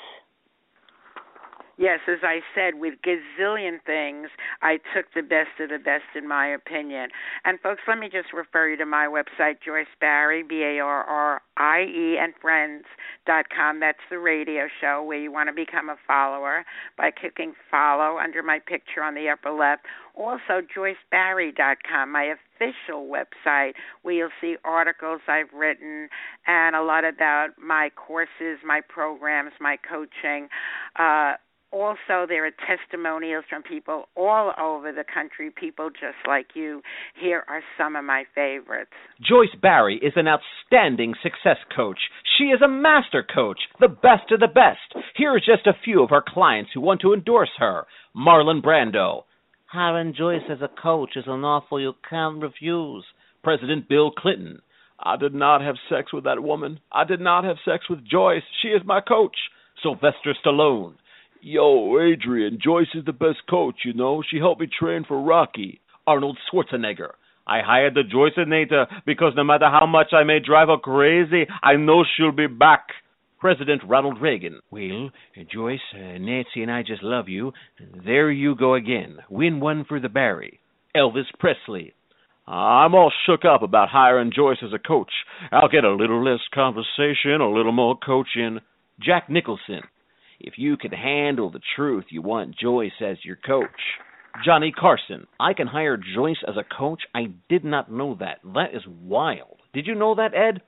Speaker 5: Yes, as I said, with gazillion things, I took the best of the best in my opinion. And folks, let me just refer you to my website, Joyce Barrie, B A R R I E, and friends dot com. That's the radio show where you want to become a follower by clicking follow under my picture on the upper left. Also, Joyce Barrie dot com, my official website, where you'll see articles I've written and a lot about my courses, my programs, my coaching. Uh, Also, there are testimonials from people all over the country, people just like you. Here are some of my favorites.
Speaker 4: Joyce Barrie is an outstanding success coach. She is a master coach, the best of the best. Here are just a few of her clients who want to endorse her. Marlon Brando, Hiring Joyce as a coach is an offer you can't refuse. President Bill Clinton. I did not have sex with that woman. I did not have sex with Joyce. She is my coach. Sylvester Stallone. Yo, Adrian, Joyce is the best coach, you know. She helped me train for Rocky. Arnold Schwarzenegger. I hired the Joyceinator because no matter how much I may drive her crazy, I know she'll be back. President Ronald Reagan. Well, Joyce, uh, Nancy and I just love you. There you go again. Win one for the Barry. Elvis Presley. I'm all shook up about hiring Joyce as a coach. I'll get a little less conversation, a little more coaching. Jack Nicholson. If you can handle the truth, you want Joyce as your coach. Johnny Carson. I can hire Joyce as a coach? I did not know that. That is wild. Did you know that, Ed?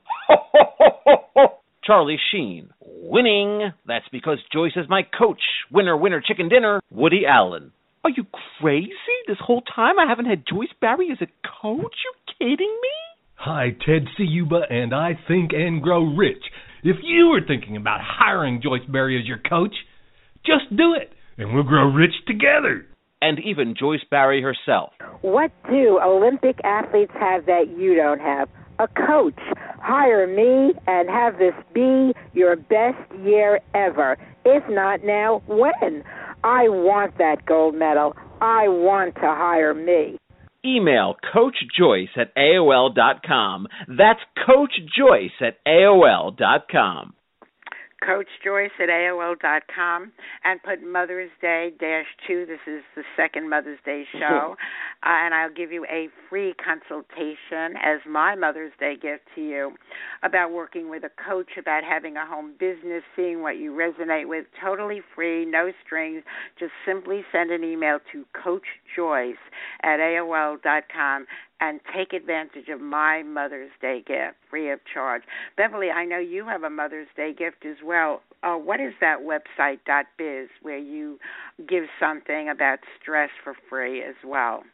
Speaker 4: Charlie Sheen. Winning. That's because Joyce is my coach. Winner, winner, chicken dinner. Woody Allen. Are you crazy? This whole time I haven't had Joyce Barry as a coach? You kidding me?
Speaker 9: Hi, Ted Ciuba, and I Think and Grow Rich. If you were thinking about hiring Joyce Barry as your coach, just do it, and we'll grow rich together.
Speaker 4: And even Joyce Barry herself.
Speaker 6: What do Olympic athletes have that you don't have? A coach. Hire me and have this be your best year ever. If not now, when? I want that gold medal. I want to hire me.
Speaker 4: Email Coach Joyce at A O L dot com. That's Coach Joyce at A O L dot com.
Speaker 5: Coach Joyce at A O L dot com, and put Mother's Day dash two. This is the second Mother's Day show, uh, and I'll give you a free consultation as my Mother's Day gift to you about working with a coach, about having a home business, seeing what you resonate with, totally free, no strings. Just simply send an email to Coach Joyce at A O L dot com and take advantage of my Mother's Day gift, free of charge. Beverly, I know you have a Mother's Day gift as well. Uh, what is that website, .biz, where you give something about stress for free as well?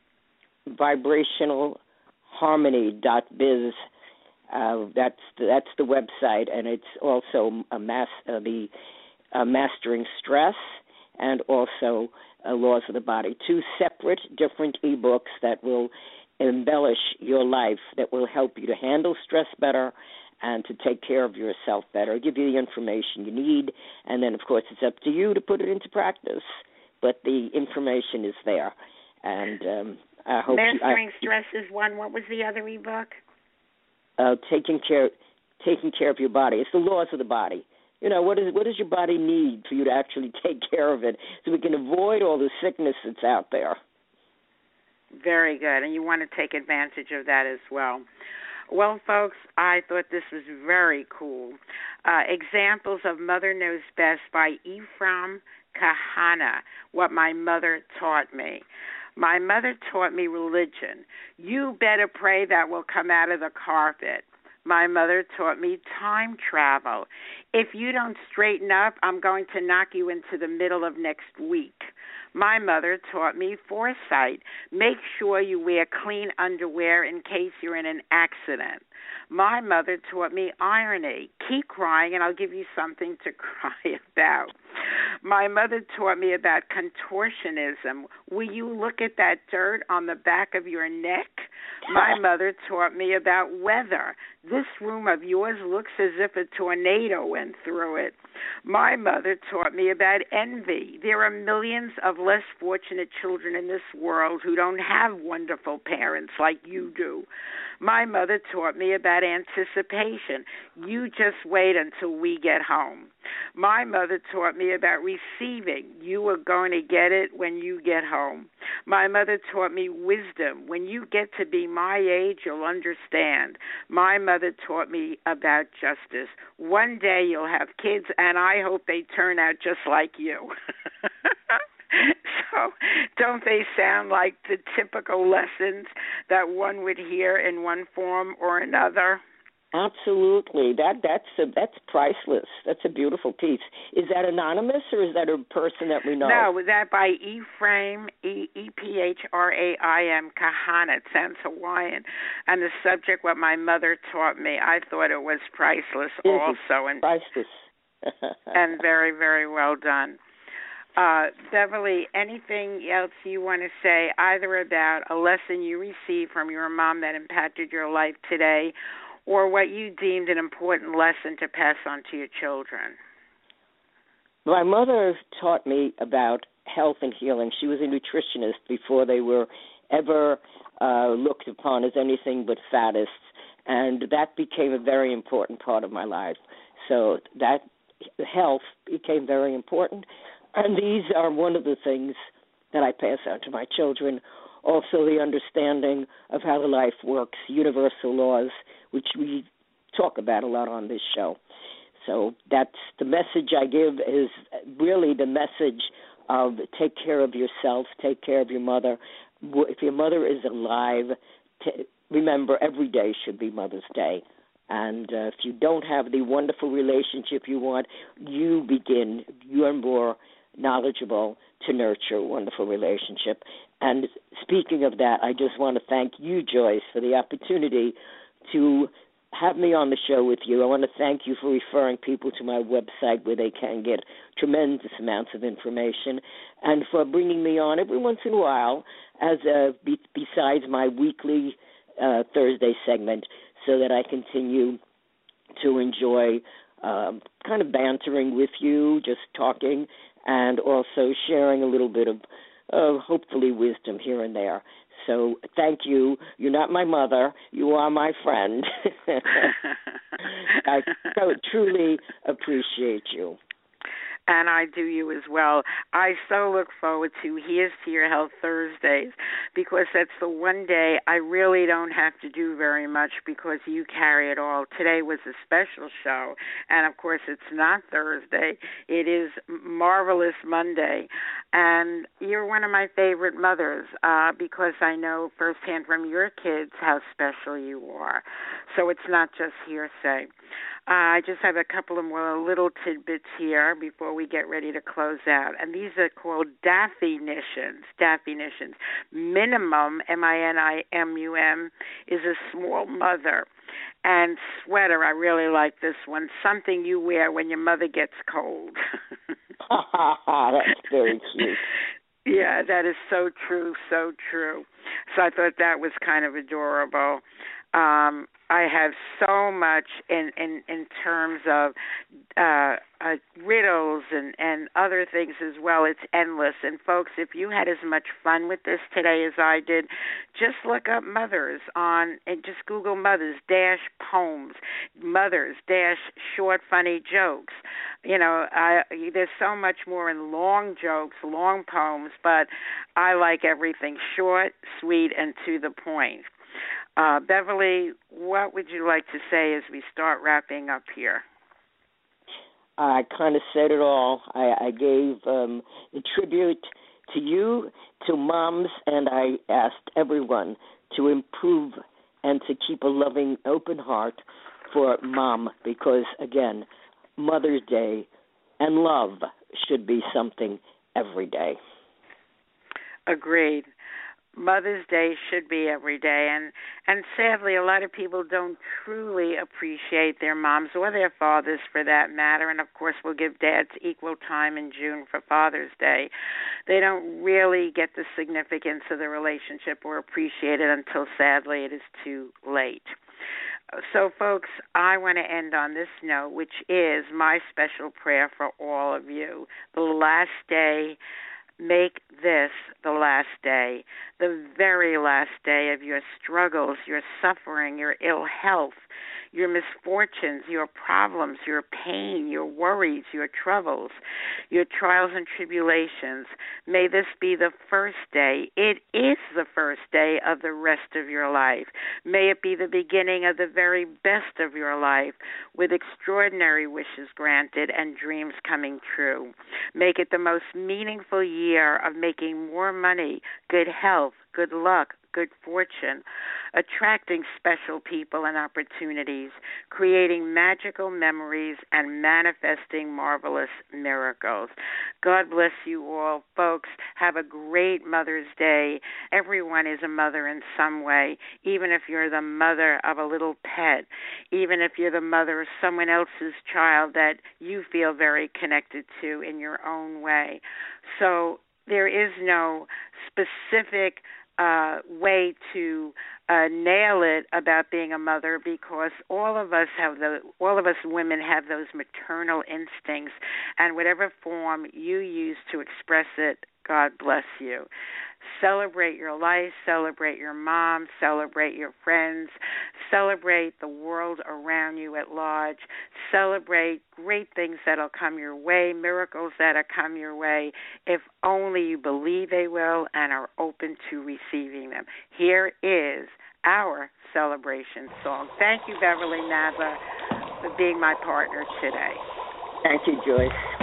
Speaker 7: vibrational harmony dot biz. Uh, that's that's the website, and it's also a mass uh, the uh, mastering stress and also uh, laws of the body. Two separate, different ebooks that will embellish your life, that will help you to handle stress better and to take care of yourself better, give you the information you need, and then, of course, it's up to you to put it into practice. But the information is there, and um, I hope
Speaker 5: Mastering
Speaker 7: you,
Speaker 5: Stress
Speaker 7: I,
Speaker 5: is one. What was the other ebook?
Speaker 7: Uh, taking care, taking care of your body. It's the laws of the body. You know, what is what does your body need for you to actually take care of it, so we can avoid all the sickness that's out there.
Speaker 5: Very good, and you want to take advantage of that as well. Well, folks, I thought this was very cool. Uh, Examples of Mother Knows Best by Ephraim Kahana, What My Mother Taught Me. My mother taught me religion. You better pray that will come out of the carpet. My mother taught me time travel. If you don't straighten up, I'm going to knock you into the middle of next week. My mother taught me foresight. Make sure you wear clean underwear in case you're in an accident. My mother taught me irony. Keep crying and I'll give you something to cry about. My mother taught me about contortionism. Will you look at that dirt on the back of your neck? My mother taught me about weather. This room of yours looks as if a tornado went through it. My mother taught me about envy. There are millions of less fortunate children in this world who don't have wonderful parents like you do. My mother taught me about anticipation. You just wait until we get home. My mother taught me about receiving. You are going to get it when you get home. My mother taught me wisdom. When you get to be my age, you'll understand. My mother taught me about justice. One day you'll have kids, and I hope they turn out just like you. So don't they sound like the typical lessons that one would hear in one form or another?
Speaker 7: Absolutely. That that's a, that's priceless. That's a beautiful piece. Is that anonymous or is that a person that we know?
Speaker 5: No, that by Ephraim, E P H R A I M, Kahana. It sounds Hawaiian. And the subject, what my mother taught me, I thought it was priceless
Speaker 7: it
Speaker 5: also.
Speaker 7: And priceless.
Speaker 5: And very, very well done. Uh, Beverly, anything else you want to say, either about a lesson you received from your mom that impacted your life today, or what you deemed an important lesson to pass on to your children?
Speaker 7: My mother taught me about health and healing. She was a nutritionist before they were ever uh, looked upon as anything but faddists, and that became a very important part of my life. So that health became very important, and these are one of the things that I pass on to my children. Also, the understanding of how the life works, universal laws, which we talk about a lot on this show. So that's the message I give, is really the message of take care of yourself, take care of your mother. If your mother is alive, t- remember every day should be Mother's Day. And uh, if you don't have the wonderful relationship you want, you begin, you are more knowledgeable to nurture a wonderful relationship. And speaking of that, I just want to thank you, Joyce, for the opportunity to have me on the show with you. I want to thank you for referring people to my website where they can get tremendous amounts of information, and for bringing me on every once in a while as a, be, besides my weekly uh, Thursday segment, so that I continue to enjoy um, kind of bantering with you, just talking, and also sharing a little bit of, uh, hopefully, wisdom here and there. So thank you. You're not my mother. You are my friend. I so truly appreciate you.
Speaker 5: And I do you as well. I so look forward to Here's to Your Health Thursdays, because that's the one day I really don't have to do very much because you carry it all. Today was a special show, and of course it's not Thursday. It is Marvelous Monday, and you're one of my favorite mothers uh, because I know firsthand from your kids how special you are. So it's not just hearsay. Uh, I just have a couple of more little tidbits here before we get ready to close out. And these are called definitions. Definitions. Minimum, M I N I M U M, is a small mother. And sweater, I really like this one, something you wear when your mother gets cold.
Speaker 7: That's very cute.
Speaker 5: Yeah, that is so true, so true. So I thought that was kind of adorable. Um, I have so much in, in, in terms of uh, uh, riddles and, and other things as well. It's endless. And, folks, if you had as much fun with this today as I did, just look up mothers on and just Google mothers dash poems, mothers dash short funny jokes. You know, I, there's so much more in long jokes, long poems, but I like everything short, sweet, and to the point. Uh, Beverly, what would you like to say as we start wrapping up here?
Speaker 7: I kind of said it all. I, I gave um, a tribute to you, to moms, and I asked everyone to improve and to keep a loving, open heart for mom, because, again, Mother's Day and love should be something every day.
Speaker 5: Agreed. Mother's Day should be every day, and, and sadly, a lot of people don't truly appreciate their moms or their fathers for that matter, and of course we'll give dads equal time in June for Father's Day. They don't really get the significance of the relationship or appreciate it until, sadly, it is too late. So, folks, I want to end on this note, which is my special prayer for all of you. The last day, make this the last day, the very last day of your struggles, your suffering, your ill health, your misfortunes, your problems, your pain, your worries, your troubles, your trials and tribulations. May this be the first day. It is the first day of the rest of your life. May it be the beginning of the very best of your life, with extraordinary wishes granted and dreams coming true. Make it the most meaningful year of making more money, good health, good luck, good fortune, attracting special people and opportunities, creating magical memories, and manifesting marvelous miracles. God bless you all. Folks, have a great Mother's Day. Everyone is a mother in some way, even if you're the mother of a little pet, even if you're the mother of someone else's child that you feel very connected to in your own way. So there is no specific uh, way to uh, nail it about being a mother, because all of us have the, all of us women have those maternal instincts, and whatever form you use to express it, God bless you. Celebrate your life, celebrate your mom, celebrate your friends, celebrate the world around you at large, celebrate great things that'll come your way, miracles that'll come your way, if only you believe they will and are open to receiving them. Here is our celebration song. Thank you, Beverly Nadler, for being my partner today.
Speaker 7: Thank you, Joyce.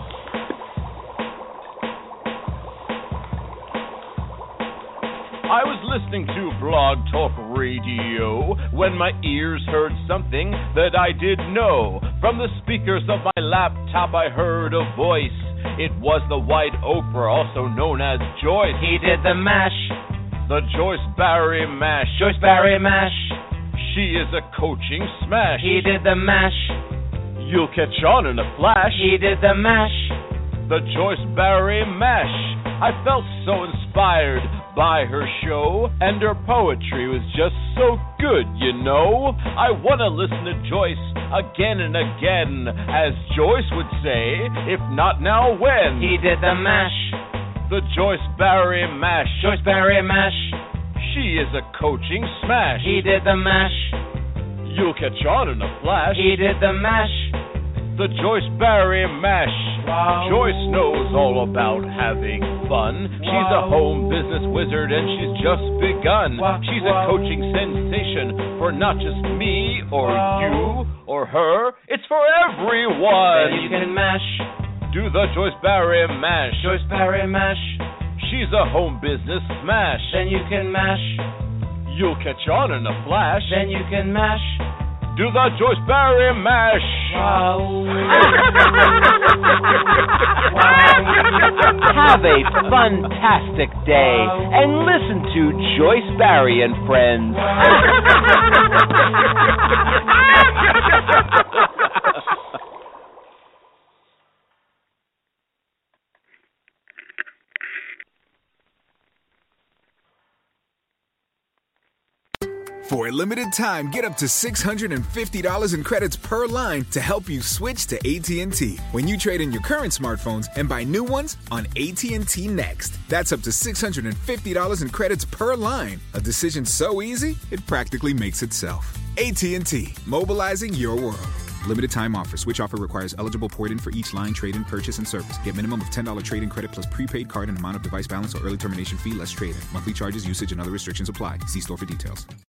Speaker 10: I was listening to Blog Talk Radio when my ears heard something that I didn't know. From the speakers of my laptop I heard a voice. It was the White Oprah, also known as Joyce.
Speaker 4: He did the mash.
Speaker 10: The Joyce Barry Mash.
Speaker 4: Joyce Barry Mash.
Speaker 10: She is a coaching smash.
Speaker 4: He did the mash.
Speaker 10: You'll catch on in a flash.
Speaker 4: He did the mash.
Speaker 10: The Joyce Barry Mash. I felt so inspired by her show, and her poetry was just so good, you know. I want to listen to Joyce again and again, as Joyce would say, if not now, when?
Speaker 4: He did the mash.
Speaker 10: The Joyce Barry Mash.
Speaker 4: Joyce Barry Mash.
Speaker 10: She is a coaching smash.
Speaker 4: He did the mash.
Speaker 10: You'll catch on in a flash.
Speaker 4: He did the mash.
Speaker 10: The Joyce Barry Mash.
Speaker 4: Wow.
Speaker 10: Joyce knows all about having fun.
Speaker 4: Wow.
Speaker 10: She's a home business wizard and she's just begun.
Speaker 4: Wow.
Speaker 10: She's
Speaker 4: wow.
Speaker 10: a coaching sensation for not just me or
Speaker 4: wow.
Speaker 10: you or her. It's for everyone.
Speaker 4: Then you can mash.
Speaker 10: Do the Joyce Barry Mash.
Speaker 4: Joyce Barry Mash.
Speaker 10: She's a home business smash.
Speaker 4: Then you can mash.
Speaker 10: You'll catch on in a flash.
Speaker 4: Then you can mash.
Speaker 10: Do the Joyce Barry Mash.
Speaker 4: Wow.
Speaker 11: Have a fantastic day and listen to Joyce Barry and Friends.
Speaker 12: For a limited time, get up to six hundred fifty dollars in credits per line to help you switch to A T and T when you trade in your current smartphones and buy new ones on A T and T Next. That's up to six hundred fifty dollars in credits per line. A decision so easy, it practically makes itself. A T and T, mobilizing your world. Limited time offer. Switch offer requires eligible port-in for each line, trade-in, purchase, and service. Get minimum of ten dollars trade-in credit plus prepaid card and amount of device balance or early termination fee less trade-in. Monthly charges, usage, and other restrictions apply. See store for details.